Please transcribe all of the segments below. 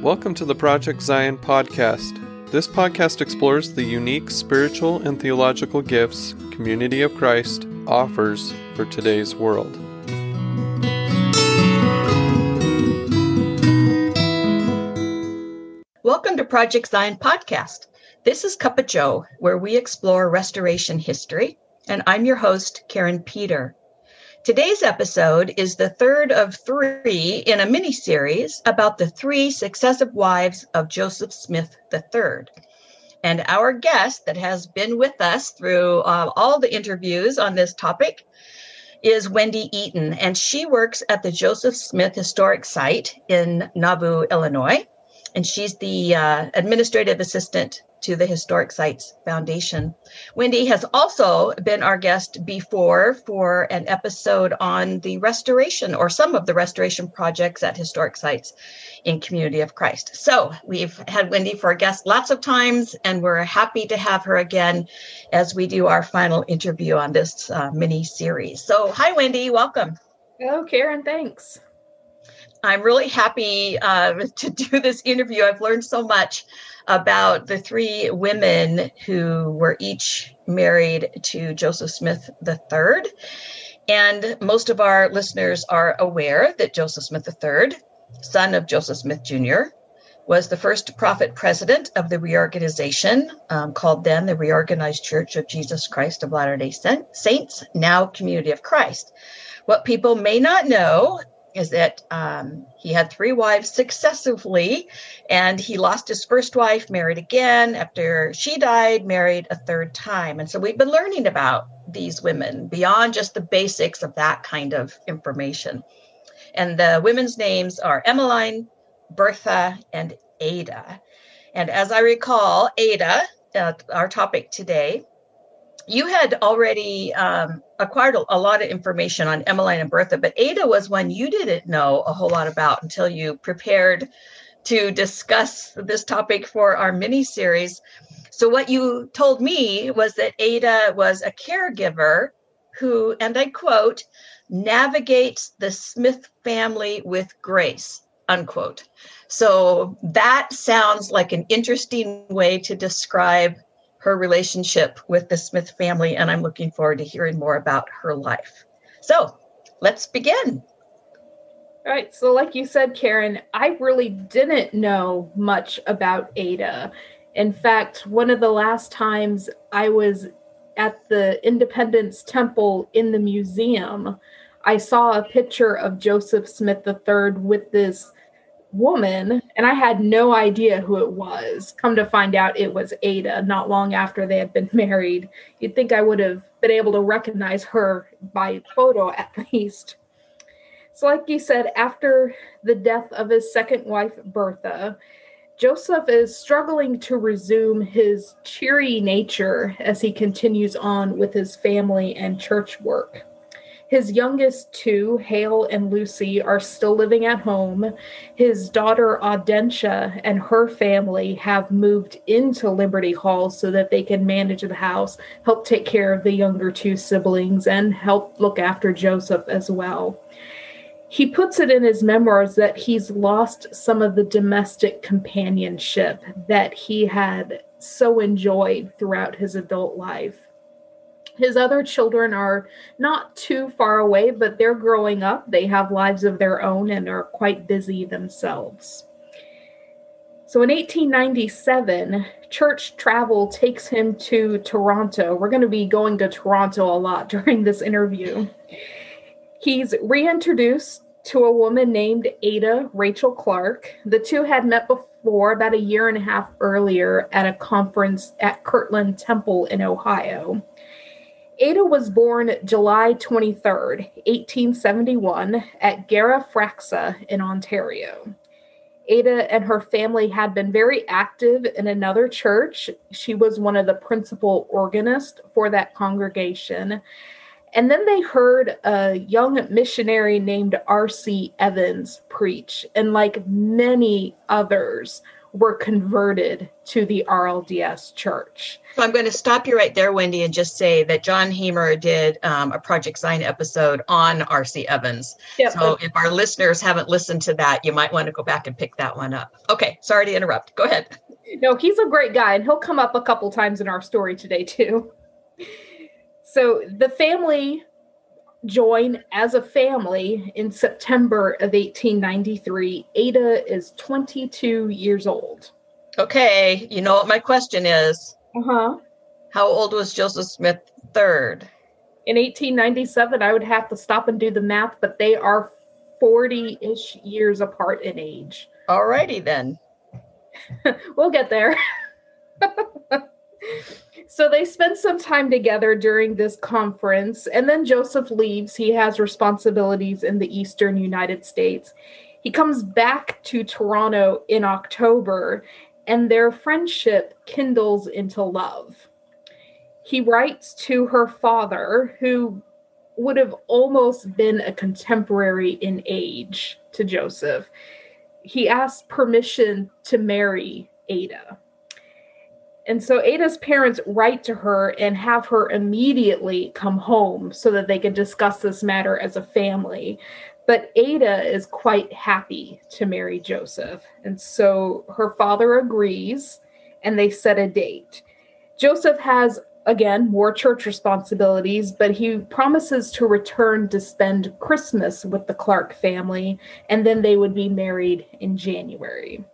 Welcome to the Project Zion podcast. This podcast explores the unique spiritual and theological gifts Community of Christ offers for today's world. Welcome to Project Zion podcast. This is Cup of Joe, where we explore restoration history, and I'm your host, Karen Peter. Today's episode is the third of three in a mini-series about the three successive wives of Joseph Smith III. And our guest that has been with us through all the interviews on this topic is Wendy Eaton, and she works at the Joseph Smith Historic Site in Nauvoo, Illinois. And she's the administrative assistant to the Historic Sites Foundation. Wendy has also been our guest before for an episode on the restoration or some of the restoration projects at historic sites in Community of Christ. So we've had Wendy for a guest lots of times, and we're happy to have her again as we do our final interview on this mini series. So hi, Wendy, welcome. Oh, Karen, thanks. I'm really happy to do this interview. I've learned so much about the three women who were each married to Joseph Smith III. And most of our listeners are aware that Joseph Smith III, son of Joseph Smith Jr., was the first prophet president of the reorganization called then the Reorganized Church of Jesus Christ of Latter-day Saints, now Community of Christ. What people may not know is that he had three wives successively, and he lost his first wife, married again. After she died, married a third time. And so we've been learning about these women beyond just the basics of that kind of information. And the women's names are Emmeline, Bertha, and Ada. And as I recall, Ada, our topic today, you had already acquired a lot of information on Emmeline and Bertha, but Ada was one you didn't know a whole lot about until you prepared to discuss this topic for our mini-series. So what you told me was that Ada was a caregiver who, and I quote, navigates the Smith family with grace, unquote. So that sounds like an interesting way to describe her relationship with the Smith family, and I'm looking forward to hearing more about her life. So let's begin. All right, so like you said, Karen, I really didn't know much about Ada. In fact, one of the last times I was at the Independence Temple in the museum, I saw a picture of Joseph Smith III with this woman, and I had no idea who it was. Come to find out, it was Ada, not long after they had been married. You'd think I would have been able to recognize her by photo at least. So like you said, after the death of his second wife, Bertha, Joseph is struggling to resume his cheery nature as he continues on with his family and church work. His youngest two, Hale and Lucy, are still living at home. His daughter, Audentia, and her family have moved into Liberty Hall so that they can manage the house, help take care of the younger two siblings, and help look after Joseph as well. He puts it in his memoirs that he's lost some of the domestic companionship that he had so enjoyed throughout his adult life. His other children are not too far away, but they're growing up. They have lives of their own and are quite busy themselves. So in 1897, church travel takes him to Toronto. We're going to be going to Toronto a lot during this interview. He's reintroduced to a woman named Ada Rachel Clark. The two had met before about a year and a half earlier at a conference at Kirtland Temple in Ohio. Ada was born July 23rd, 1871, at Garafraxa in Ontario. Ada and her family had been very active in another church. She was one of the principal organists for that congregation. And then they heard a young missionary named R.C. Evans preach, and like many others, were converted to the RLDS church. So I'm going to stop you right there, Wendy, and just say that John Hamer did a Project Sign episode on R.C. Evans. Yep. So if our listeners haven't listened to that, you might want to go back and pick that one up. Okay, sorry to interrupt. Go ahead. No, he's a great guy, and he'll come up a couple times in our story today, too. So the family join as a family in September of 1893. Ada is 22 years old. Okay, you know what my question is? Uh-huh. How old was Joseph Smith III? In 1897, I would have to stop and do the math, but they are 40-ish years apart in age. All righty then. We'll get there. So they spend some time together during this conference, and then Joseph leaves. He has responsibilities in the eastern United States. He comes back to Toronto in October, and their friendship kindles into love. He writes to her father, who would have almost been a contemporary in age to Joseph. He asks permission to marry Ada. And so Ada's parents write to her and have her immediately come home so that they can discuss this matter as a family. But Ada is quite happy to marry Joseph. And so her father agrees, and they set a date. Joseph has, again, more church responsibilities, but he promises to return to spend Christmas with the Clark family, and then they would be married in January.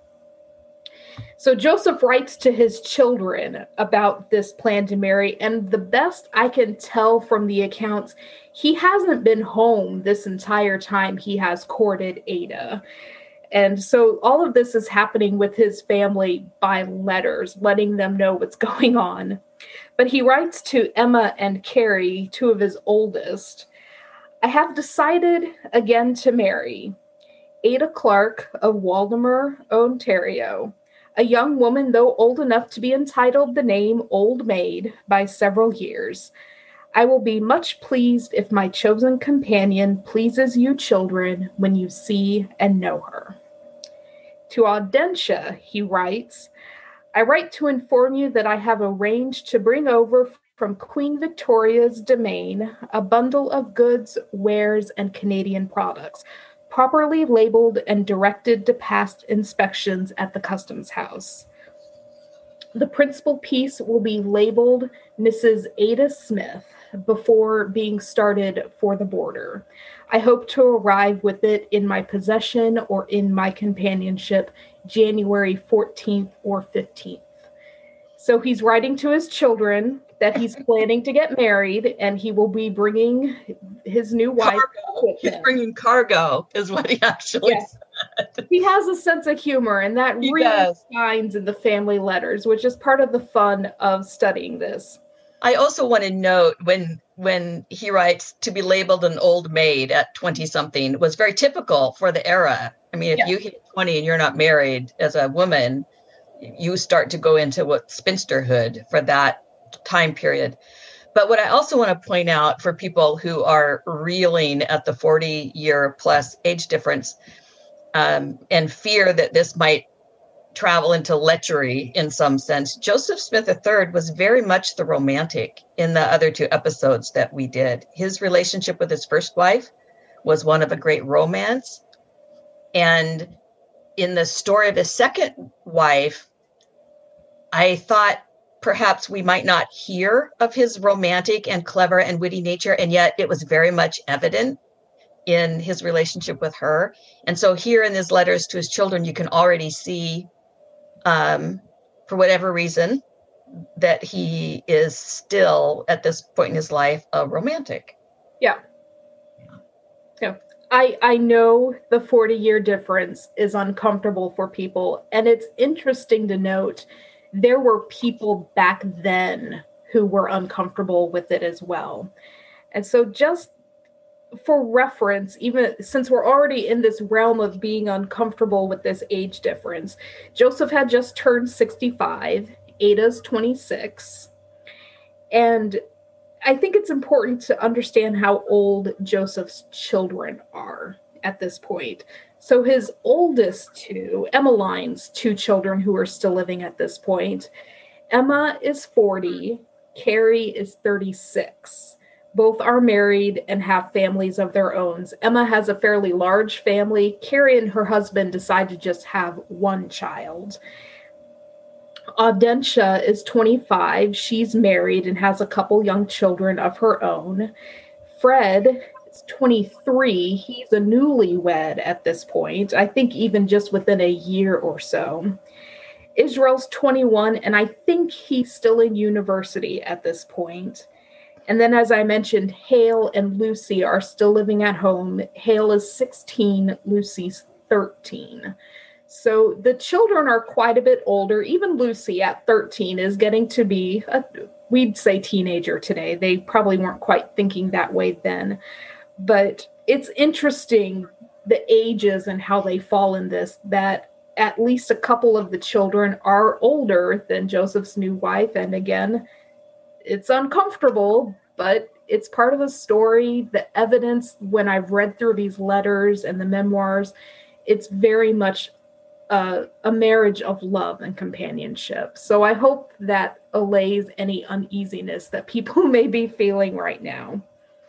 So Joseph writes to his children about this plan to marry, and the best I can tell from the accounts, he hasn't been home this entire time he has courted Ada. And so all of this is happening with his family by letters, letting them know what's going on. But he writes to Emma and Carrie, two of his oldest, I have decided again to marry Ada Clark of Waldemar, Ontario, a young woman, though old enough to be entitled the name Old Maid by several years. I will be much pleased if my chosen companion pleases you children when you see and know her. To Audentia, he writes, I write to inform you that I have arranged to bring over from Queen Victoria's domain a bundle of goods, wares, and Canadian products, properly labeled and directed to pass inspections at the Customs House. The principal piece will be labeled Mrs. Ada Smith before being started for the border. I hope to arrive with it in my possession or in my companionship January 14th or 15th. So he's writing to his children that he's planning to get married, and he will be bringing his new wife with him. He's bringing cargo, is what he actually said. He has a sense of humor, and that really shines in the family letters, which is part of the fun of studying this. I also want to note when he writes to be labeled an old maid at 20-something was very typical for the era. I mean, if you hit 20 and you're not married as a woman, you start to go into what spinsterhood for that time period. But what I also want to point out for people who are reeling at the 40-year plus age difference and fear that this might travel into lechery in some sense, Joseph Smith III was very much the romantic in the other two episodes that we did. His relationship with his first wife was one of a great romance. And in the story of his second wife, I thought perhaps we might not hear of his romantic and clever and witty nature, and yet it was very much evident in his relationship with her. And so here in his letters to his children, you can already see, for whatever reason, that he is still, at this point in his life, a romantic. Yeah. I know the 40-year difference is uncomfortable for people, and it's interesting to note there were people back then who were uncomfortable with it as well. And so just for reference, even since we're already in this realm of being uncomfortable with this age difference, Joseph had just turned 65, Ada's 26. And I think it's important to understand how old Joseph's children are at this point. So his oldest two, Emmeline's two children who are still living at this point, Emma is 40, Carrie is 36. Both are married and have families of their own. Emma has a fairly large family. Carrie and her husband decide to just have one child. Audentia is 25. She's married and has a couple young children of her own. Fred is 23. He's a newlywed at this point, I think even just within a year or so. Israel's 21, and I think he's still in university at this point. And then, as I mentioned, Hale and Lucy are still living at home. Hale is 16, Lucy's 13. So the children are quite a bit older. Even Lucy at 13 is getting to be, we'd say teenager today. They probably weren't quite thinking that way then. But it's interesting, the ages and how they fall in this, that at least a couple of the children are older than Joseph's new wife. And again, it's uncomfortable, but it's part of the story. The evidence, when I've read through these letters and the memoirs, it's very much a marriage of love and companionship. So I hope that allays any uneasiness that people may be feeling right now.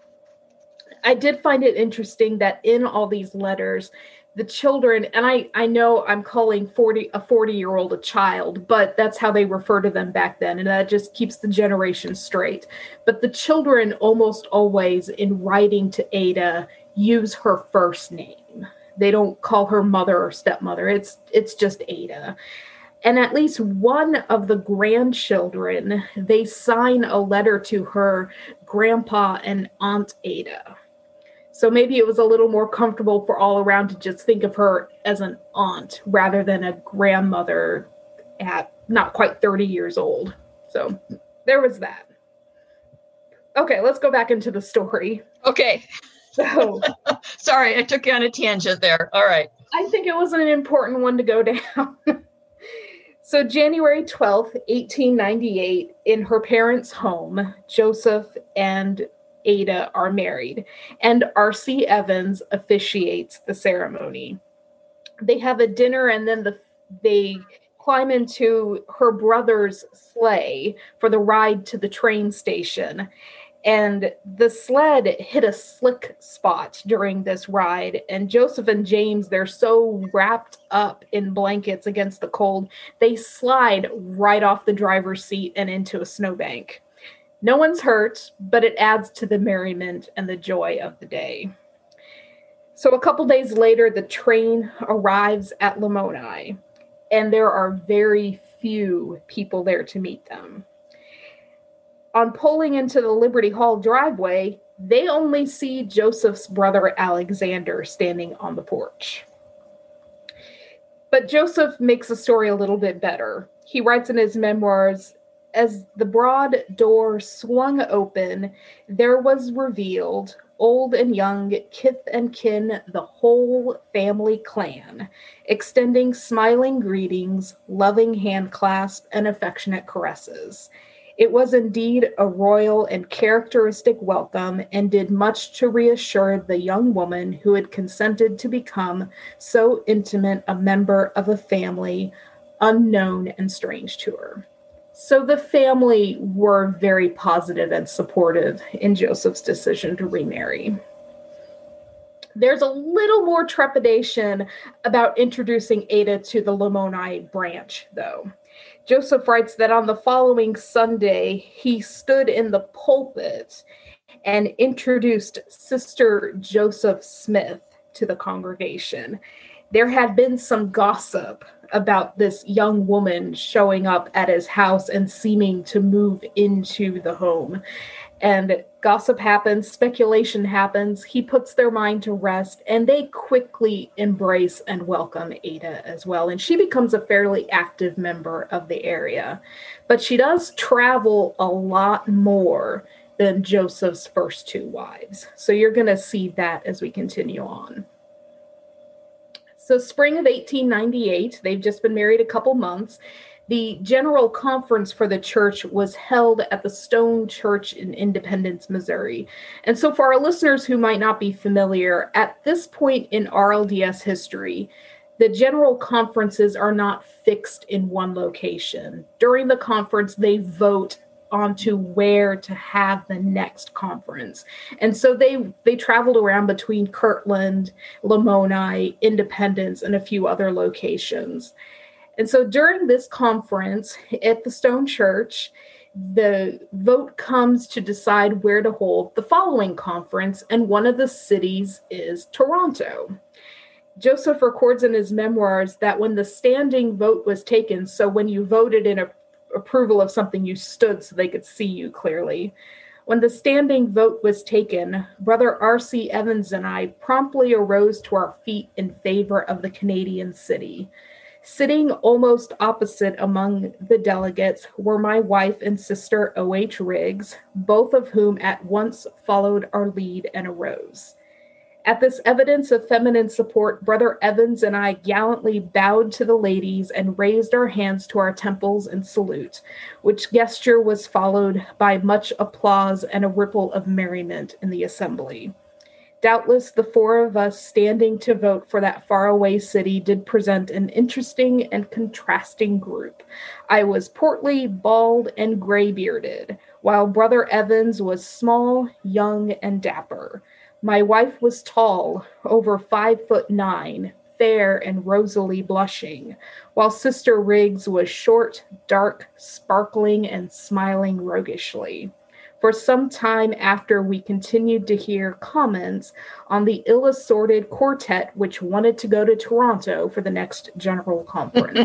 I did find it interesting that in all these letters, the children, and I know I'm calling a 40-year-old a child, but that's how they refer to them back then, and that just keeps the generation straight. But the children almost always, in writing to Ada, use her first name. They don't call her mother or stepmother. It's just Ada. And at least one of the grandchildren, they sign a letter to her grandpa and Aunt Ada. So maybe it was a little more comfortable for all around to just think of her as an aunt rather than a grandmother at not quite 30 years old. So there was that. Okay, let's go back into the story. Okay. So sorry, I took you on a tangent there. All right. I think it was an important one to go down. So January 12th, 1898, in her parents' home, Joseph and Ada are married, and R.C. Evans officiates the ceremony. They have a dinner, and then they climb into her brother's sleigh for the ride to the train station. And the sled hit a slick spot during this ride. And Joseph and James, they're so wrapped up in blankets against the cold, they slide right off the driver's seat and into a snowbank. No one's hurt, but it adds to the merriment and the joy of the day. So a couple days later, the train arrives at Lamoni, and there are very few people there to meet them. On pulling into the Liberty Hall driveway, they only see Joseph's brother Alexander standing on the porch. But Joseph makes the story a little bit better. He writes in his memoirs, "As the broad door swung open, there was revealed, old and young, kith and kin, the whole family clan, extending smiling greetings, loving hand clasp, and affectionate caresses. It was indeed a royal and characteristic welcome, and did much to reassure the young woman who had consented to become so intimate a member of a family unknown and strange to her." So the family were very positive and supportive in Joseph's decision to remarry. There's a little more trepidation about introducing Ada to the Lamoni branch, though. Joseph writes that on the following Sunday, he stood in the pulpit and introduced Sister Joseph Smith to the congregation. There had been some gossip about this young woman showing up at his house and seeming to move into the home. And gossip happens, speculation happens, he puts their mind to rest, and they quickly embrace and welcome Ada as well. And she becomes a fairly active member of the area. But she does travel a lot more than Joseph's first two wives. So you're going to see that as we continue on. So spring of 1898, they've just been married a couple months. The general conference for the church was held at the Stone Church in Independence, Missouri. And so for our listeners who might not be familiar, at this point in RLDS history, the general conferences are not fixed in one location. During the conference, they vote onto where to have the next conference. And so they traveled around between Kirtland, Lamoni, Independence, and a few other locations. And so during this conference at the Stone Church, the vote comes to decide where to hold the following conference, and one of the cities is Toronto. Joseph records in his memoirs that when the standing vote was taken, so when you voted in approval of something, you stood so they could see you clearly. When the standing vote was taken, Brother R.C. Evans and I promptly arose to our feet in favor of the Canadian city. Sitting almost opposite among the delegates were my wife and sister O.H. Riggs, both of whom at once followed our lead and arose. At this evidence of feminine support, Brother Evans and I gallantly bowed to the ladies and raised our hands to our temples in salute, which gesture was followed by much applause and a ripple of merriment in the assembly. Doubtless the four of us standing to vote for that faraway city did present an interesting and contrasting group. I was portly, bald, and gray-bearded, while Brother Evans was small, young, and dapper. My wife was tall, over 5'9", fair and rosily blushing, while Sister Riggs was short, dark, sparkling, and smiling roguishly. For some time after, we continued to hear comments on the ill-assorted quartet which wanted to go to Toronto for the next general conference.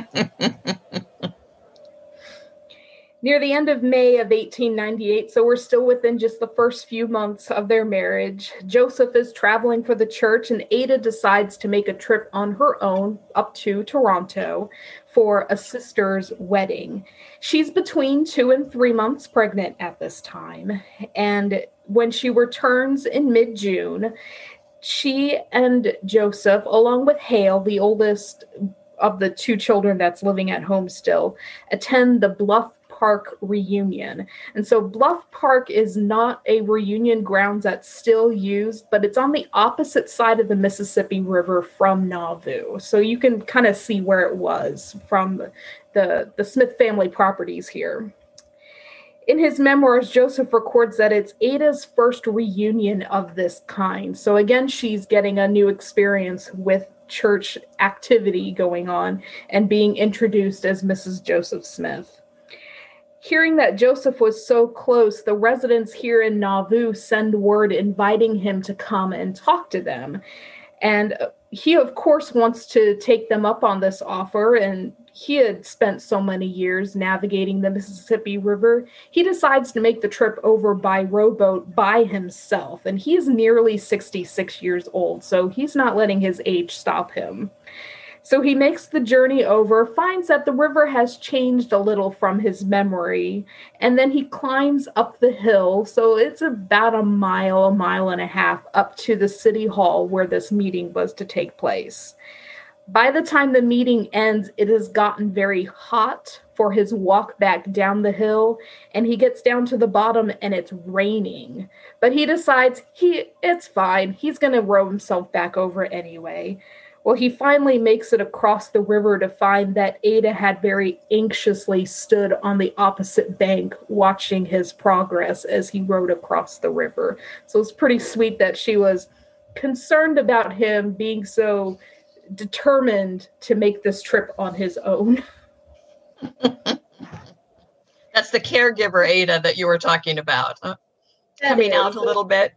Near the end of May of 1898, so we're still within just the first few months of their marriage, Joseph is traveling for the church, and Ada decides to make a trip on her own up to Toronto for a sister's wedding. She's between 2 and 3 months pregnant at this time, and when she returns in mid-June, she and Joseph, along with Hale, the oldest of the 2 children that's living at home still, attend the Bluff Park reunion. And so Bluff Park is not a reunion grounds that's still used, but it's on the opposite side of the Mississippi River from Nauvoo. So you can kind of see where it was from the Smith family properties here. In his memoirs, Joseph records that it's Ada's first reunion of this kind. So again, she's getting a new experience with church activity going on and being introduced as Mrs. Joseph Smith. Hearing that Joseph was so close, the residents here in Nauvoo send word inviting him to come and talk to them. And he, of course, wants to take them up on this offer, and he had spent so many years navigating the Mississippi River. He decides to make the trip over by rowboat by himself, and he's nearly 66 years old, so he's not letting his age stop him. So he makes the journey over, finds that the river has changed a little from his memory, and then he climbs up the hill. So it's about a mile and a half up to the city hall where this meeting was to take place. By the time the meeting ends, it has gotten very hot for his walk back down the hill, and he gets down to the bottom and it's raining. But he decides it's fine. He's going to row himself back over anyway. Well, he finally makes it across the river to find that Ada had very anxiously stood on the opposite bank watching his progress as he rowed across the river. So it's pretty sweet that she was concerned about him being so determined to make this trip on his own. That's the caregiver Ada that you were talking about. Coming out a little bit.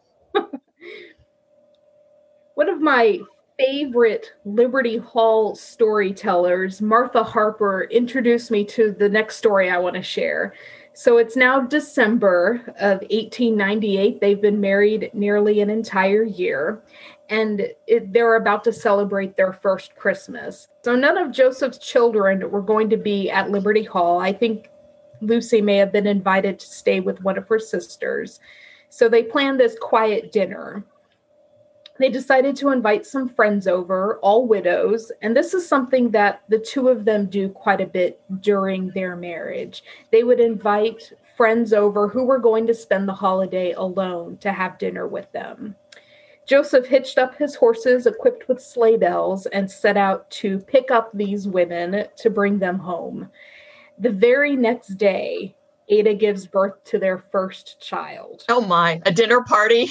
One of my favorite Liberty Hall storytellers, Martha Harper, introduced me to the next story I want to share. So it's now December of 1898. They've been married nearly an entire year, and they're about to celebrate their first Christmas. So none of Joseph's children were going to be at Liberty Hall. I think Lucy may have been invited to stay with one of her sisters. So they planned this quiet dinner. They decided to invite some friends over, all widows, and this is something that the two of them do quite a bit during their marriage. They would invite friends over who were going to spend the holiday alone to have dinner with them. Joseph hitched up his horses equipped with sleigh bells and set out to pick up these women to bring them home. The very next day, Ada gives birth to their first child. Oh my, a dinner party.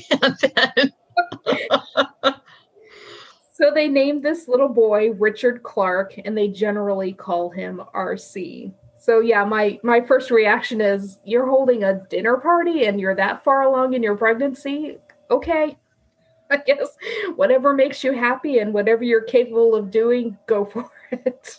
So they named this little boy Richard Clark, and they generally call him RC. So yeah, my first reaction is, you're holding a dinner party and you're that far along in your pregnancy? Okay, I guess whatever makes you happy and whatever you're capable of doing, go for it.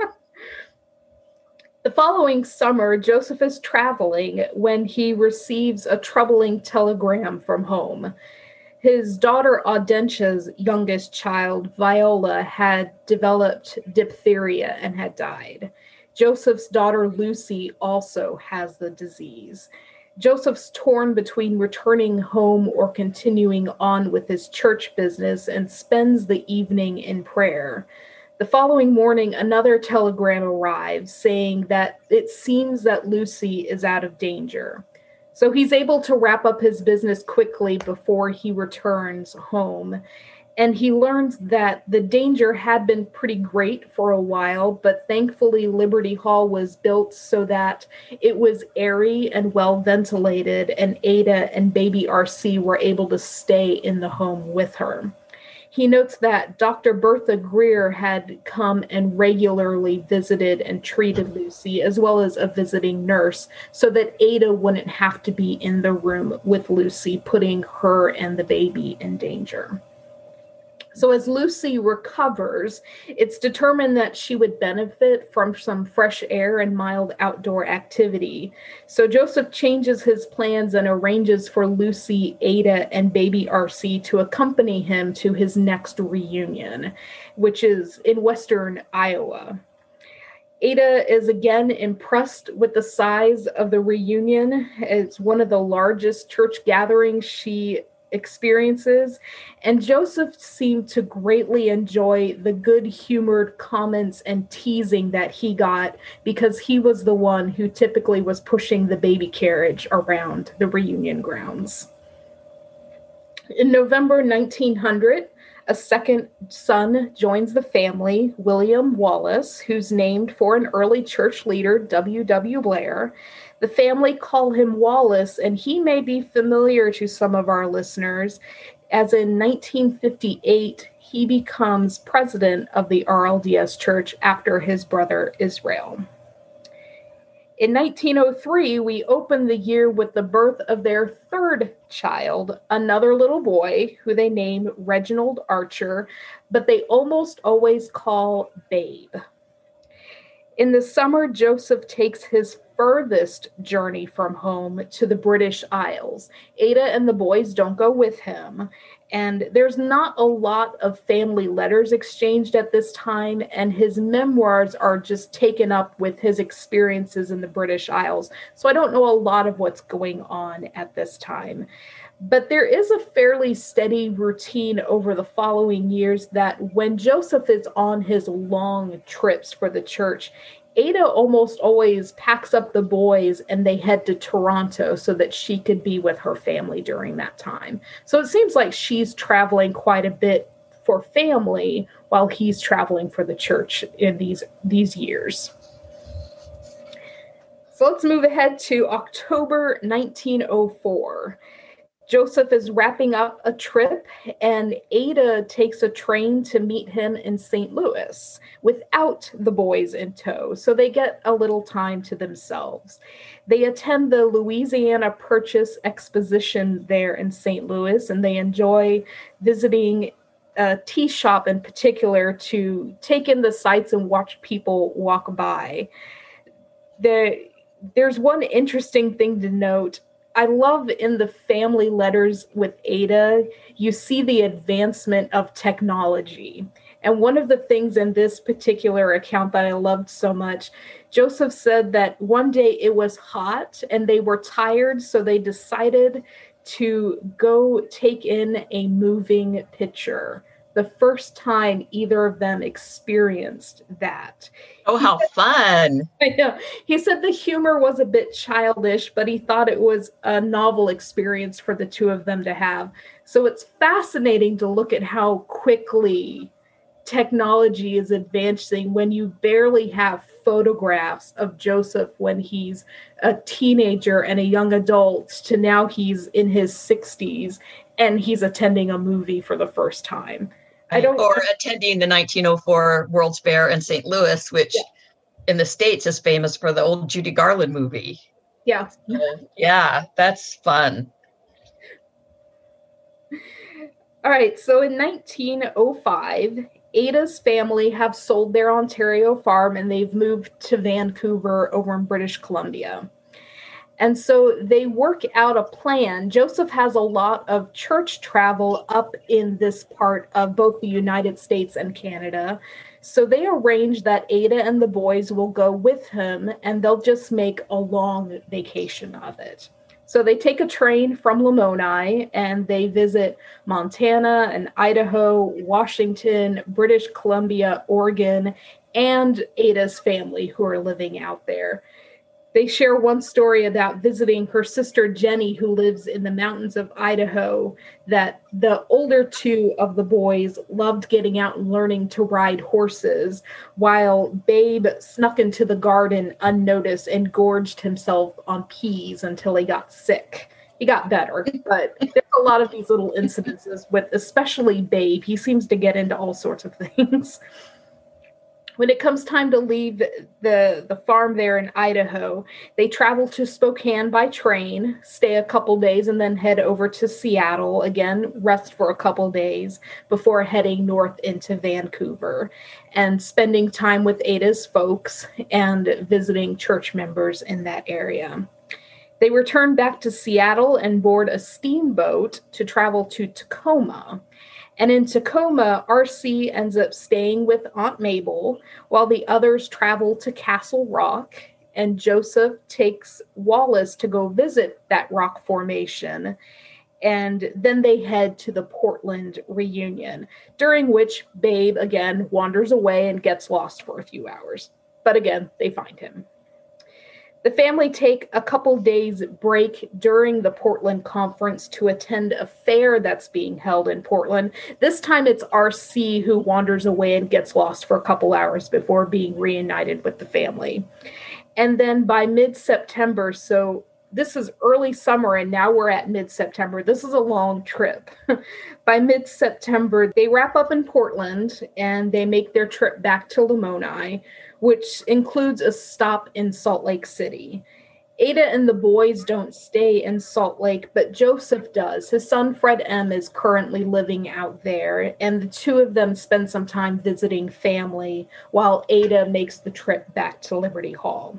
The following summer, Joseph is traveling when he receives a troubling telegram from home. His daughter Audentia's youngest child, Viola, had developed diphtheria and had died. Joseph's daughter Lucy also has the disease. Joseph's torn between returning home or continuing on with his church business and spends the evening in prayer. The following morning, another telegram arrives saying that it seems that Lucy is out of danger. So he's able to wrap up his business quickly before he returns home. And he learns that the danger had been pretty great for a while, but thankfully Liberty Hall was built so that it was airy and well ventilated, and Ada and baby RC were able to stay in the home with her. He notes that Dr. Bertha Greer had come and regularly visited and treated Lucy, as well as a visiting nurse, so that Ada wouldn't have to be in the room with Lucy, putting her and the baby in danger. So as Lucy recovers, it's determined that she would benefit from some fresh air and mild outdoor activity. So Joseph changes his plans and arranges for Lucy, Ada, and baby RC to accompany him to his next reunion, which is in western Iowa. Ada is again impressed with the size of the reunion. It's one of the largest church gatherings she experiences, and Joseph seemed to greatly enjoy the good-humored comments and teasing that he got, because he was the one who typically was pushing the baby carriage around the reunion grounds. In November 1900, a second son joins the family, William Wallace, who's named for an early church leader, W.W. Blair. The family call him Wallace, and he may be familiar to some of our listeners, as in 1958, he becomes president of the RLDS Church after his brother Israel. In 1903, we open the year with the birth of their third child, another little boy who they name Reginald Archer, but they almost always call Babe. In the summer, Joseph takes his furthest journey from home to the British Isles. Ada and the boys don't go with him, and there's not a lot of family letters exchanged at this time, and his memoirs are just taken up with his experiences in the British Isles. So I don't know a lot of what's going on at this time. But there is a fairly steady routine over the following years that when Joseph is on his long trips for the church, Ada almost always packs up the boys and they head to Toronto so that she could be with her family during that time. So it seems like she's traveling quite a bit for family while he's traveling for the church in these years. So let's move ahead to October 1904. Joseph is wrapping up a trip, and Ada takes a train to meet him in St. Louis without the boys in tow, so they get a little time to themselves. They attend the Louisiana Purchase Exposition there in St. Louis, and they enjoy visiting a tea shop in particular to take in the sights and watch people walk by. There's one interesting thing to note. I love in the family letters with Ada, you see the advancement of technology. And one of the things in this particular account that I loved so much, Joseph said that one day it was hot and they were tired, so they decided to go take in a moving picture. The first time either of them experienced that. Oh, how fun. I know. He said the humor was a bit childish, but he thought it was a novel experience for the two of them to have. So it's fascinating to look at how quickly technology is advancing when you barely have photographs of Joseph when he's a teenager and a young adult to now he's in his 60s and he's attending a movie for the first time. Or attending the 1904 World's Fair in St. Louis, which in the States is famous for the old Judy Garland movie. Yeah. So, yeah, that's fun. All right. So in 1905, Ada's family have sold their Ontario farm and they've moved to Vancouver over in British Columbia. And so they work out a plan. Joseph has a lot of church travel up in this part of both the United States and Canada. So they arrange that Ada and the boys will go with him and they'll just make a long vacation of it. So they take a train from Lamoni and they visit Montana and Idaho, Washington, British Columbia, Oregon, and Ada's family who are living out there. They share one story about visiting her sister Jenny, who lives in the mountains of Idaho, that the older two of the boys loved getting out and learning to ride horses, while Babe snuck into the garden unnoticed and gorged himself on peas until he got sick. He got better, but there's a lot of these little incidences with especially Babe. He seems to get into all sorts of things. When it comes time to leave the farm there in Idaho, they travel to Spokane by train, stay a couple days, and then head over to Seattle, again, rest for a couple days before heading north into Vancouver and spending time with Ada's folks and visiting church members in that area. They return back to Seattle and board a steamboat to travel to Tacoma. And in Tacoma, RC ends up staying with Aunt Mabel while the others travel to Castle Rock, and Joseph takes Wallace to go visit that rock formation. And then they head to the Portland reunion, during which Babe again wanders away and gets lost for a few hours. But again, they find him. The family take a couple days break during the Portland conference to attend a fair that's being held in Portland. This time it's RC who wanders away and gets lost for a couple hours before being reunited with the family. And then by mid-September, so this is early summer and now we're at mid-September. This is a long trip. By mid-September, they wrap up in Portland and they make their trip back to Lamoni, which includes a stop in Salt Lake City. Ada and the boys don't stay in Salt Lake, but Joseph does. His son, Fred M., is currently living out there, and the two of them spend some time visiting family while Ada makes the trip back to Liberty Hall.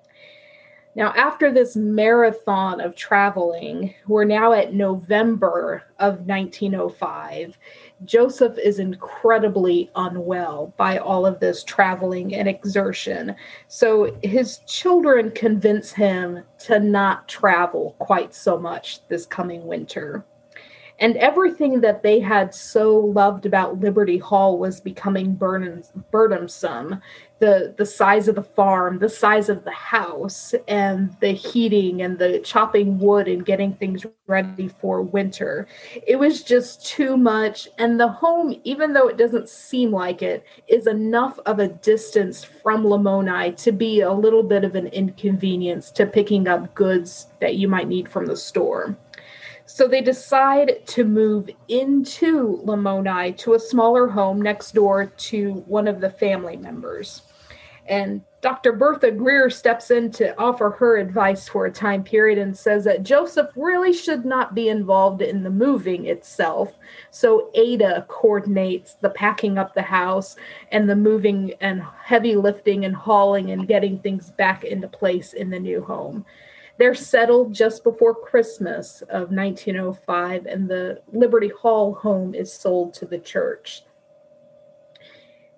Now, after this marathon of traveling, we're now at November of 1905. Joseph is incredibly unwell by all of this traveling and exertion. So his children convince him to not travel quite so much this coming winter. And everything that they had so loved about Liberty Hall was becoming burdensome. The size of the farm, the size of the house, and the heating and the chopping wood and getting things ready for winter. It was just too much. And the home, even though it doesn't seem like it, is enough of a distance from Lamoni to be a little bit of an inconvenience to picking up goods that you might need from the store. So they decide to move into Lamoni to a smaller home next door to one of the family members. And Dr. Bertha Greer steps in to offer her advice for a time period and says that Joseph really should not be involved in the moving itself. So Ada coordinates the packing up the house and the moving and heavy lifting and hauling and getting things back into place in the new home. They're settled just before Christmas of 1905, and the Liberty Hall home is sold to the church.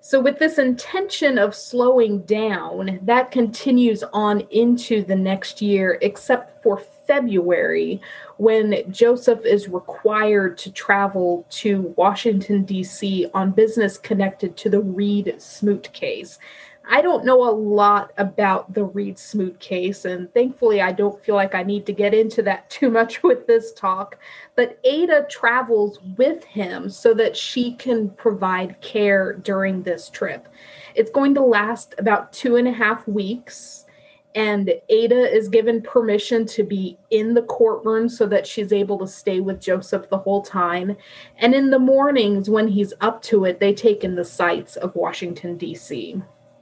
So with this intention of slowing down, that continues on into the next year, except for February, when Joseph is required to travel to Washington, D.C. on business connected to the Reed Smoot case. I don't know a lot about the Reed Smoot case, and thankfully I don't feel like I need to get into that too much with this talk, but Ada travels with him so that she can provide care during this trip. It's going to last about 2.5 weeks, and Ada is given permission to be in the courtroom so that she's able to stay with Joseph the whole time. And in the mornings when he's up to it, they take in the sights of Washington, D.C.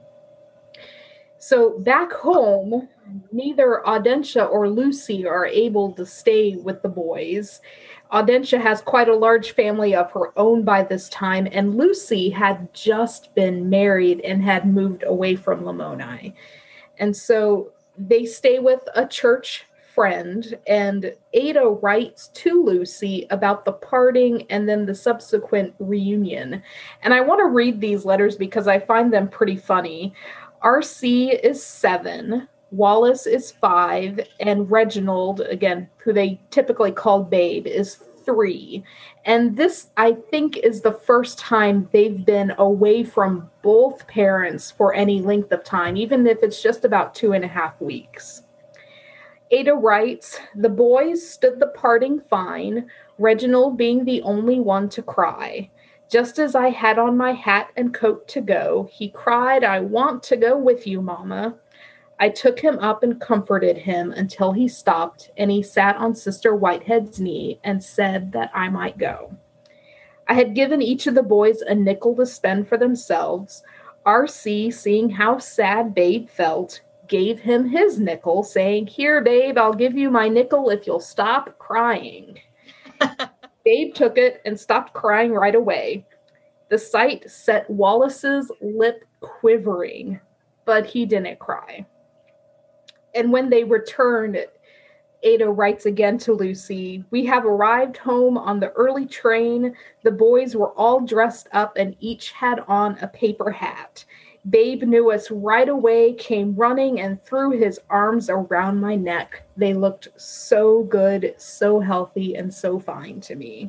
So back home, neither Audentia or Lucy are able to stay with the boys. Audentia has quite a large family of her own by this time, and Lucy had just been married and had moved away from Lamoni. And so they stay with a church friend, and Ada writes to Lucy about the parting and then the subsequent reunion. And I want to read these letters because I find them pretty funny. RC is 7, Wallace is 5, and Reginald, again, who they typically call Babe, is 3. And this, I think, is the first time they've been away from both parents for any length of time, even if it's just about 2.5 weeks. Ada writes, "The boys stood the parting fine, Reginald being the only one to cry. Just as I had on my hat and coat to go, he cried, 'I want to go with you, Mama.' I took him up and comforted him until he stopped, and he sat on Sister Whitehead's knee and said that I might go. I had given each of the boys a nickel to spend for themselves. R.C., seeing how sad Babe felt, gave him his nickel, saying, 'Here, Babe, I'll give you my nickel if you'll stop crying.' Babe took it and stopped crying right away. The sight set Wallace's lip quivering, but he didn't cry. And when they returned, Ada writes again to Lucy, 'We have arrived home on the early train. The boys were all dressed up and each had on a paper hat. Babe knew us right away, came running and threw his arms around my neck. They looked so good, so healthy, and so fine to me.'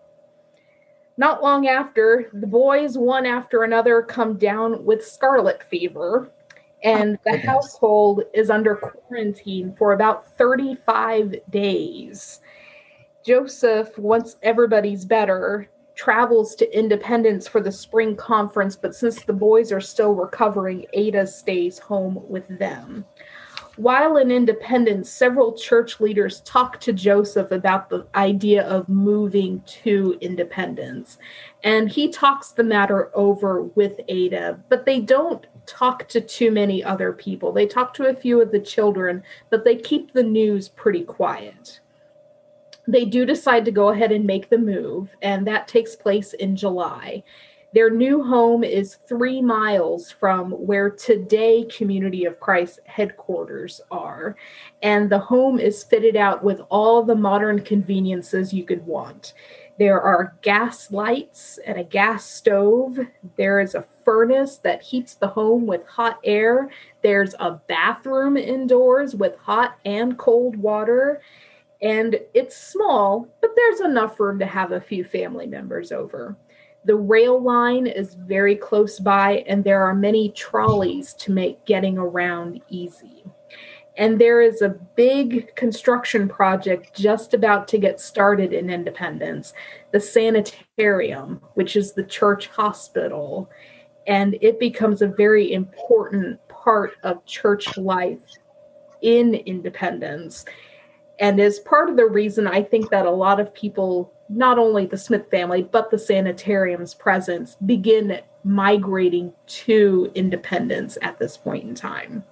Not long after, the boys, one after another, come down with scarlet fever, and the household is under quarantine for about 35 days. Joseph, once everybody's better, travels to Independence for the spring conference, but since the boys are still recovering, Ada stays home with them. While in Independence, several church leaders talk to Joseph about the idea of moving to Independence, and he talks the matter over with Ada, but they don't talk to too many other people. They talk to a few of the children, but they keep the news pretty quiet. They do decide to go ahead and make the move, and that takes place in July. Their new home is 3 miles from where today Community of Christ headquarters are, and the home is fitted out with all the modern conveniences you could want. There are gas lights and a gas stove. There is a furnace that heats the home with hot air. There's a bathroom indoors with hot and cold water. And it's small, but there's enough room to have a few family members over. The rail line is very close by, and there are many trolleys to make getting around easy. And there is a big construction project just about to get started in Independence, the sanitarium, which is the church hospital. And it becomes a very important part of church life in Independence. And is part of the reason I think that a lot of people, not only the Smith family, but the sanitarium's presence, begin migrating to Independence at this point in time.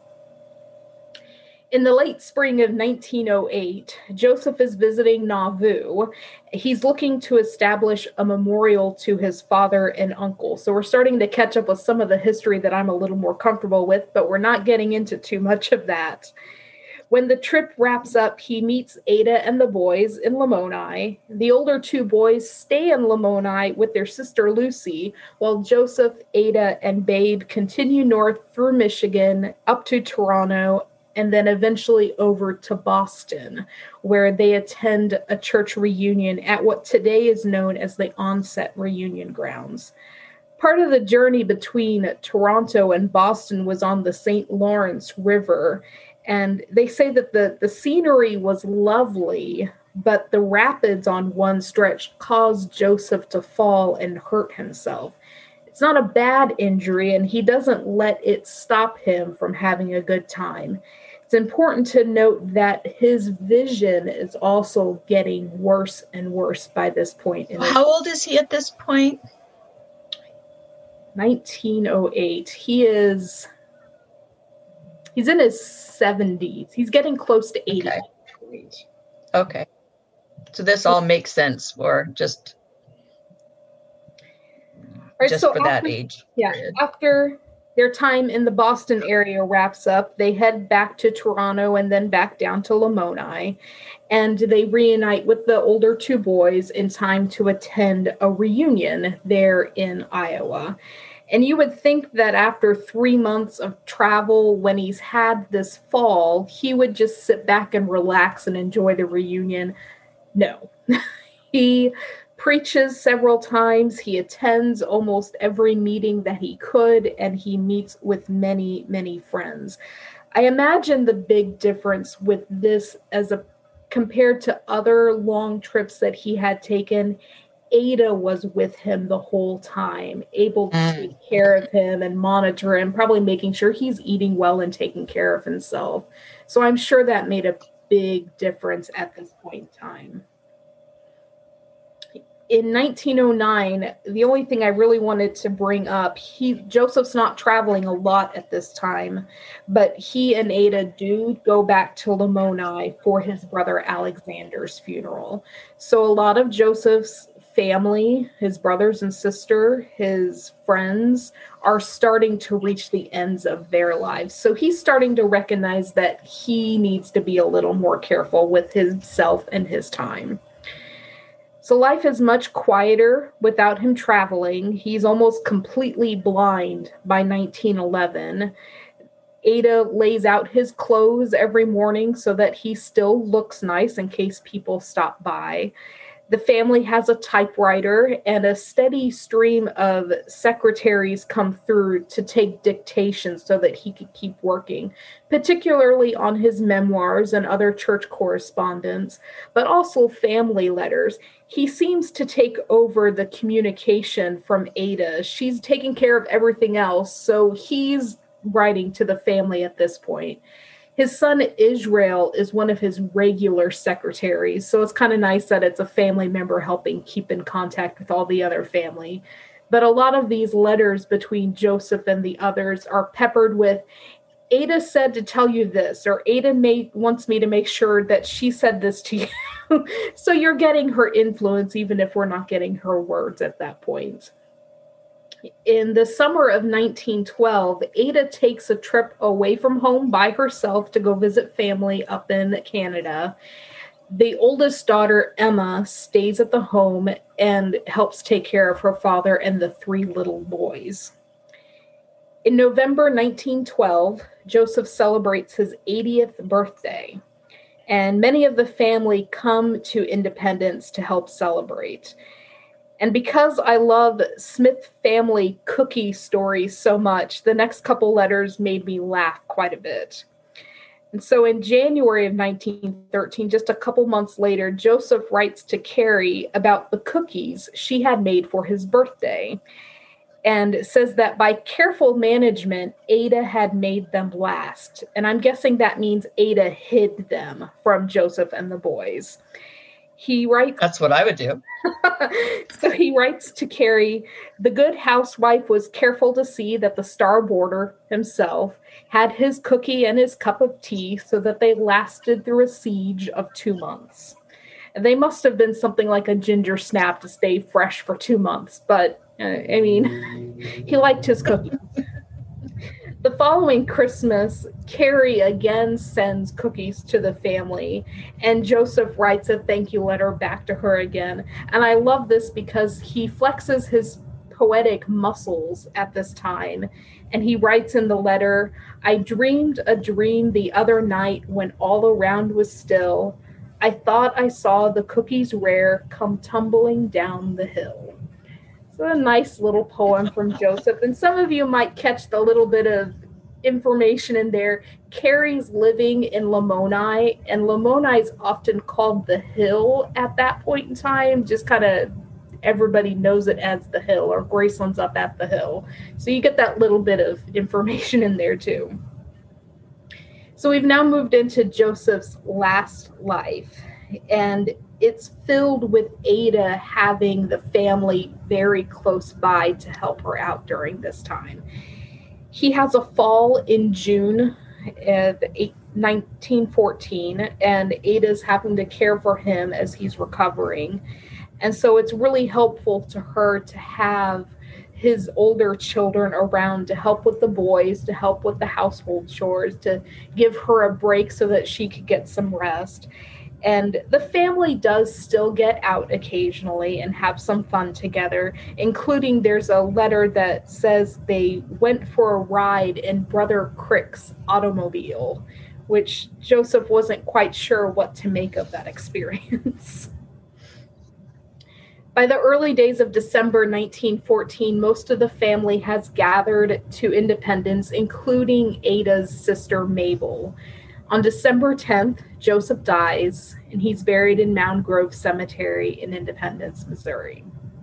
In the late spring of 1908, Joseph is visiting Nauvoo. He's looking to establish a memorial to his father and uncle. So we're starting to catch up with some of the history that I'm a little more comfortable with, but we're not getting into too much of that. When the trip wraps up, he meets Ada and the boys in Lamoni. The older two boys stay in Lamoni with their sister Lucy, while Joseph, Ada, and Babe continue north through Michigan, up to Toronto, and then eventually over to Boston, where they attend a church reunion at what today is known as the Onset Reunion Grounds. Part of the journey between Toronto and Boston was on the St. Lawrence River, and they say that the scenery was lovely, but the rapids on one stretch caused Joseph to fall and hurt himself. It's not a bad injury, and he doesn't let it stop him from having a good time. It's important to note that his vision is also getting worse and worse by this point. How old is he at this point? 1908. He's in his 70s. He's getting close to 80. Okay. So this all makes sense for just for that age. Yeah. Period. After their time in the Boston area wraps up, they head back to Toronto and then back down to Lamoni. And they reunite with the older two boys in time to attend a reunion there in Iowa. And you would think that after 3 months of travel, when he's had this fall, he would just sit back and relax and enjoy the reunion. No. He preaches several times. He attends almost every meeting that he could, and he meets with many, many friends. I imagine the big difference with this compared to other long trips that he had taken, Ada was with him the whole time, able to take care of him and monitor him, probably making sure he's eating well and taking care of himself. So I'm sure that made a big difference at this point in time. In 1909, the only thing I really wanted to bring up, Joseph's not traveling a lot at this time, but he and Ada do go back to Lamoni for his brother Alexander's funeral. So a lot of Joseph's family, his brothers and sister, his friends, are starting to reach the ends of their lives. So he's starting to recognize that he needs to be a little more careful with himself and his time. So life is much quieter without him traveling. He's almost completely blind by 1911. Ada lays out his clothes every morning so that he still looks nice in case people stop by. The family has a typewriter, and a steady stream of secretaries come through to take dictation so that he could keep working, particularly on his memoirs and other church correspondence, but also family letters. He seems to take over the communication from Ada. She's taking care of everything else, so he's writing to the family at this point. His son Israel is one of his regular secretaries, so it's kind of nice that it's a family member helping keep in contact with all the other family. But a lot of these letters between Joseph and the others are peppered with, Ada said to tell you this, or Ada wants me to make sure that she said this to you. So you're getting her influence, even if we're not getting her words at that point. In the summer of 1912, Ada takes a trip away from home by herself to go visit family up in Canada. The oldest daughter, Emma, stays at the home and helps take care of her father and the 3 little boys. In November 1912, Joseph celebrates his 80th birthday, and many of the family come to Independence to help celebrate. And because I love Smith family cookie stories so much, the next couple letters made me laugh quite a bit. And so in January of 1913, just a couple months later, Joseph writes to Carrie about the cookies she had made for his birthday, and says that by careful management, Ada had made them last. And I'm guessing that means Ada hid them from Joseph and the boys. He writes... That's what I would do. So he writes to Carrie, the good housewife was careful to see that the star boarder himself had his cookie and his cup of tea so that they lasted through a siege of 2 months. And they must have been something like a ginger snap to stay fresh for 2 months. But, he liked his cookies. The following Christmas, Carrie again sends cookies to the family, and Joseph writes a thank you letter back to her again. And I love this because he flexes his poetic muscles at this time, and he writes in the letter, "I dreamed a dream the other night when all around was still. I thought I saw the cookies rare come tumbling down the hill." So a nice little poem from Joseph. And some of you might catch the little bit of information in there. Carrie's living in Lamoni, and Lamoni is often called the hill at that point in time. Just kind of everybody knows it as the hill, or Graceland's up at the hill. So you get that little bit of information in there too. So we've now moved into Joseph's last life, and it's filled with Ada having the family very close by to help her out during this time. He has a fall in June of 1914, and Ada's having to care for him as he's recovering. And so it's really helpful to her to have his older children around to help with the boys, to help with the household chores, to give her a break so that she could get some rest. And the family does still get out occasionally and have some fun together, including there's a letter that says they went for a ride in Brother Crick's automobile, which Joseph wasn't quite sure what to make of that experience. By the early days of December 1914, most of the family has gathered to Independence, including Ada's sister Mabel. On December 10th, Joseph dies, and he's buried in Mound Grove Cemetery in Independence, Missouri.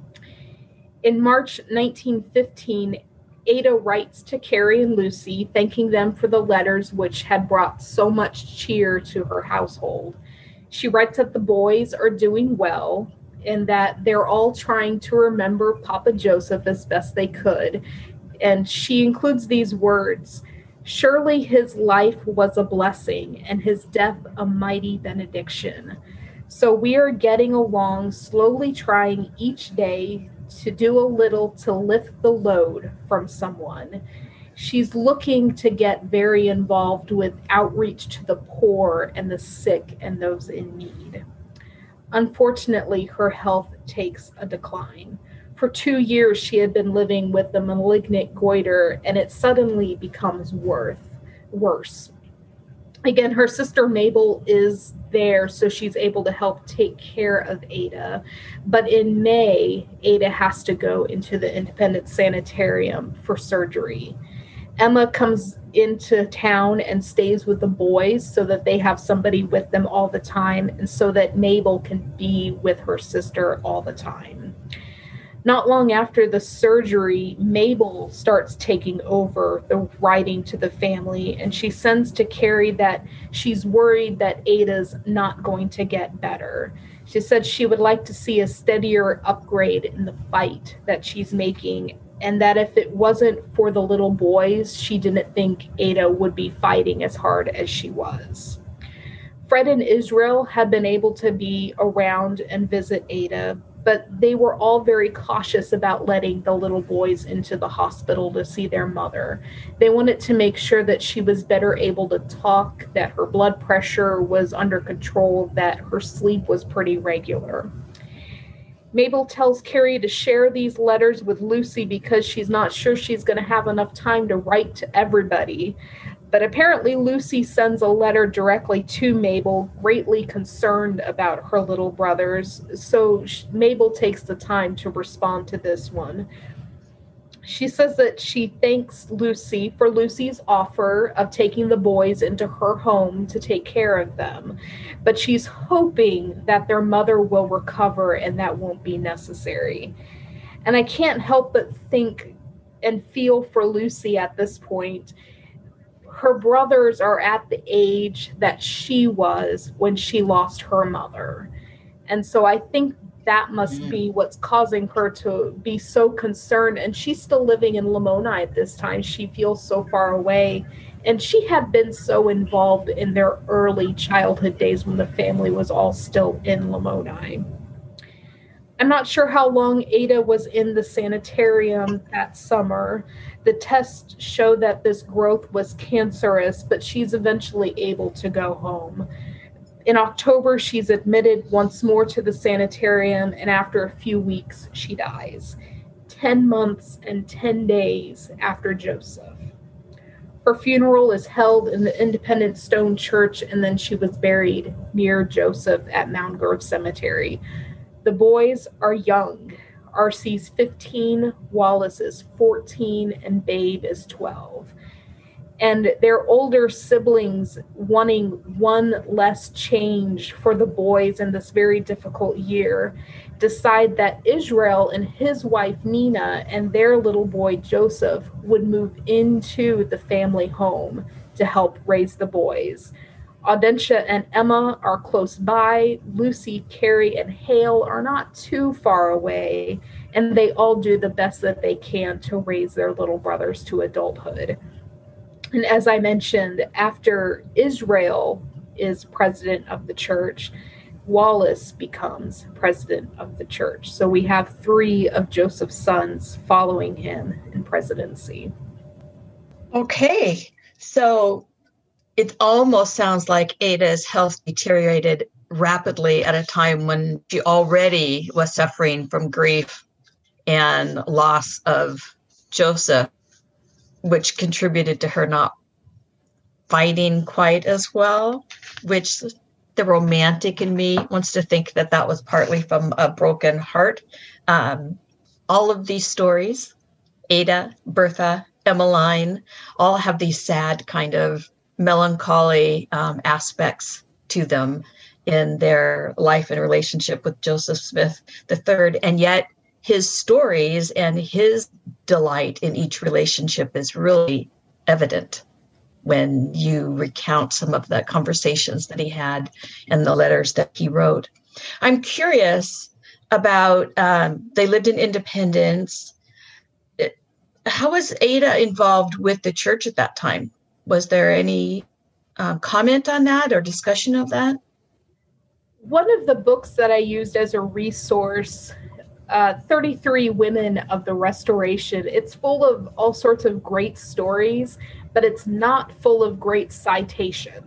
In March 1915, Ada writes to Carrie and Lucy, thanking them for the letters which had brought so much cheer to her household. She writes that the boys are doing well, and that they're all trying to remember Papa Joseph as best they could. And she includes these words: "Surely his life was a blessing, and his death a mighty benediction. So we are getting along, slowly trying each day to do a little to lift the load from someone." She's looking to get very involved with outreach to the poor and the sick and those in need. Unfortunately, her health takes a decline. For 2 years, she had been living with the malignant goiter, and it suddenly becomes worse. Again, her sister Mabel is there, so she's able to help take care of Ada. But in May, Ada has to go into the Independence Sanitarium for surgery. Emma comes into town and stays with the boys so that they have somebody with them all the time, and so that Mabel can be with her sister all the time. Not long after the surgery, Mabel starts taking over the writing to the family, and she sends to Carrie that she's worried that Ada's not going to get better. She said she would like to see a steadier upgrade in the fight that she's making, and that if it wasn't for the little boys, she didn't think Ada would be fighting as hard as she was. Fred and Israel had been able to be around and visit Ada, but they were all very cautious about letting the little boys into the hospital to see their mother. They wanted to make sure that she was better able to talk, that her blood pressure was under control, that her sleep was pretty regular. Mabel tells Carrie to share these letters with Lucy because she's not sure she's going to have enough time to write to everybody. But apparently Lucy sends a letter directly to Mabel, greatly concerned about her little brothers. So Mabel takes the time to respond to this one. She says that she thanks Lucy for Lucy's offer of taking the boys into her home to take care of them. But she's hoping that their mother will recover and that won't be necessary. And I can't help but think and feel for Lucy at this point. Her brothers are at the age that she was when she lost her mother. And so I think that must be what's causing her to be so concerned. And she's still living in Lamoni at this time. She feels so far away. And she had been so involved in their early childhood days when the family was all still in Lamoni. I'm not sure how long Ada was in the sanitarium that summer. The tests show that this growth was cancerous, but she's eventually able to go home. In October, she's admitted once more to the sanitarium, and after a few weeks, she dies. 10 months and 10 days after Joseph. Her funeral is held in the Independent Stone Church, and then she was buried near Joseph at Mound Grove Cemetery. The boys are young. RC's 15, Wallace is 14, and Babe is 12. And their older siblings, wanting one less change for the boys in this very difficult year, decide that Israel and his wife Nina and their little boy Joseph would move into the family home to help raise the boys. Audentia and Emma are close by. Lucy, Carrie, and Hale are not too far away, and they all do the best that they can to raise their little brothers to adulthood. And as I mentioned, after Israel is president of the church, Wallace becomes president of the church. So we have 3 of Joseph's sons following him in presidency. Okay, so it almost sounds like Ada's health deteriorated rapidly at a time when she already was suffering from grief and loss of Joseph, which contributed to her not fighting quite as well, which the romantic in me wants to think that that was partly from a broken heart. All of these stories, Ada, Bertha, Emmeline, all have these sad kind of melancholy aspects to them in their life and relationship with Joseph Smith III. And yet his stories and his delight in each relationship is really evident when you recount some of the conversations that he had and the letters that he wrote. I'm curious about, they lived in Independence. How was Ada involved with the church at that time? Was there any comment on that or discussion of that? One of the books that I used as a resource, 33 Women of the Restoration, it's full of all sorts of great stories, but it's not full of great citation.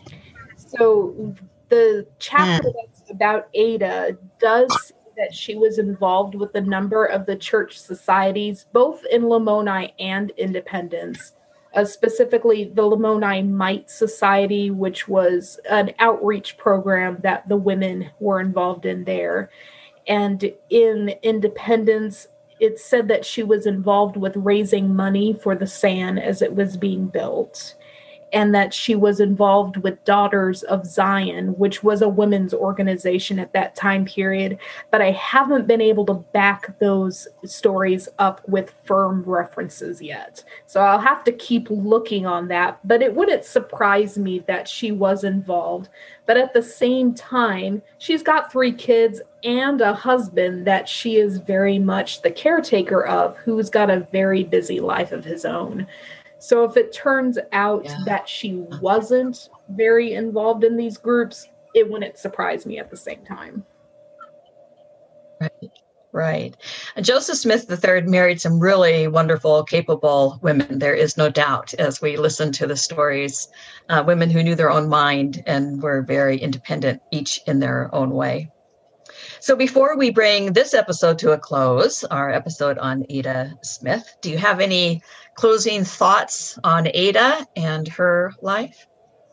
So the chapter that's about Ada does say that she was involved with a number of the church societies, both in Lamoni and Independence. Specifically the Lamoni Mite Society, which was an outreach program that the women were involved in there. And in Independence, it said that she was involved with raising money for the SAN as it was being built, and that she was involved with Daughters of Zion, which was a women's organization at that time period. But I haven't been able to back those stories up with firm references yet. So I'll have to keep looking on that. But it wouldn't surprise me that she was involved. But at the same time, she's got 3 kids and a husband that she is very much the caretaker of, who's got a very busy life of his own. So if it turns out that she wasn't very involved in these groups, it wouldn't surprise me at the same time. Right. And Joseph Smith III married some really wonderful, capable women. There is no doubt, as we listen to the stories, women who knew their own mind and were very independent, each in their own way. So before we bring this episode to a close, our episode on Ada Smith, do you have any closing thoughts on Ada and her life?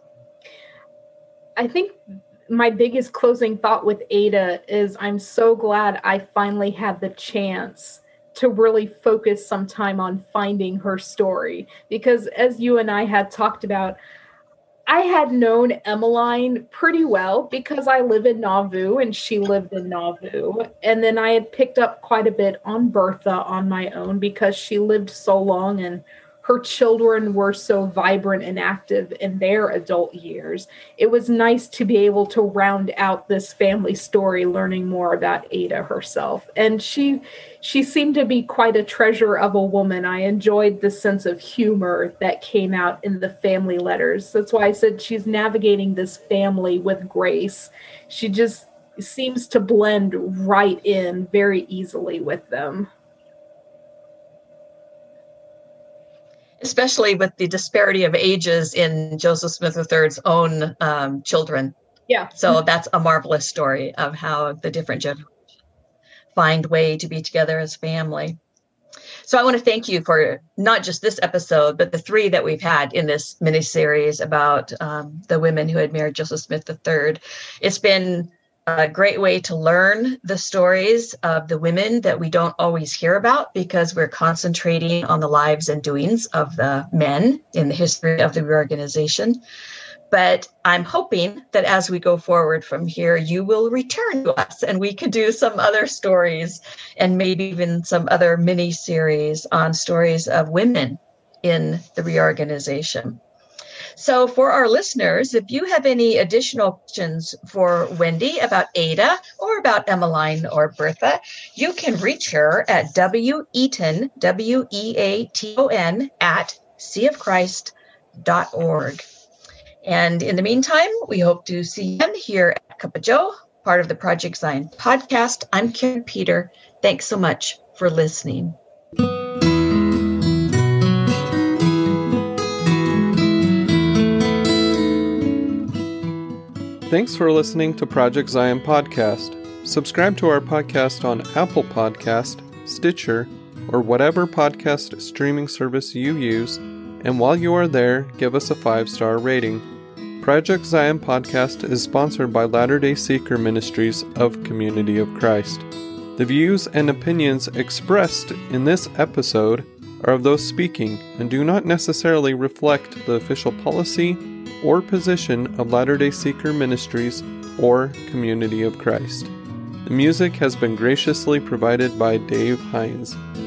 I think my biggest closing thought with Ada is I'm so glad I finally had the chance to really focus some time on finding her story. Because as you and I had talked about, I had known Emmeline pretty well because I live in Nauvoo and she lived in Nauvoo. And then I had picked up quite a bit on Bertha on my own because she lived so long and her children were so vibrant and active in their adult years. It was nice to be able to round out this family story, learning more about Ada herself. And she seemed to be quite a treasure of a woman. I enjoyed the sense of humor that came out in the family letters. That's why I said she's navigating this family with grace. seems to blend right in very easily with them. Especially with the disparity of ages in Joseph Smith III's own children. Yeah. So that's a marvelous story of how the different generations find way to be together as family. So I want to thank you for not just this episode, but the 3 that we've had in this miniseries about the women who had married Joseph Smith III. It's been a great way to learn the stories of the women that we don't always hear about, because we're concentrating on the lives and doings of the men in the history of the reorganization. But I'm hoping that as we go forward from here, you will return to us and we could do some other stories and maybe even some other mini series on stories of women in the reorganization. So for our listeners, if you have any additional questions for Wendy about Ada or about Emmeline or Bertha, you can reach her at weaton, WEATON, at seaofchrist.org. And in the meantime, we hope to see you again here at Cup of Joe, part of the Project Zion podcast. I'm Karen Peter. Thanks so much for listening. Thanks for listening to Project Zion Podcast. Subscribe to our podcast on Apple Podcast, Stitcher, or whatever podcast streaming service you use, and while you are there, give us a 5-star rating. Project Zion Podcast is sponsored by Latter-day Seeker Ministries of Community of Christ. The views and opinions expressed in this episode are of those speaking and do not necessarily reflect the official policy or position of Latter-day Seeker Ministries or Community of Christ. The music has been graciously provided by Dave Hines.